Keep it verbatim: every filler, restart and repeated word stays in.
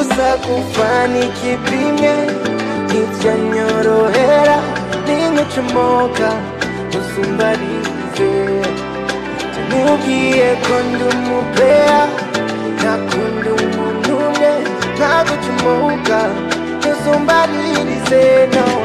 gusa kufani kipimye icyanyorohera ninkucomoka usumbarize Mubwiye ko ndi umupea nakunda umuntu umwe ntagucomoka usumbaririze no